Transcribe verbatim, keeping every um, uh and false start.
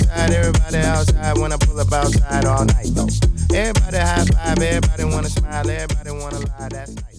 outside, everybody outside. When I pull up outside all night though. Everybody high five, everybody wanna smile, everybody wanna lie. That's nice.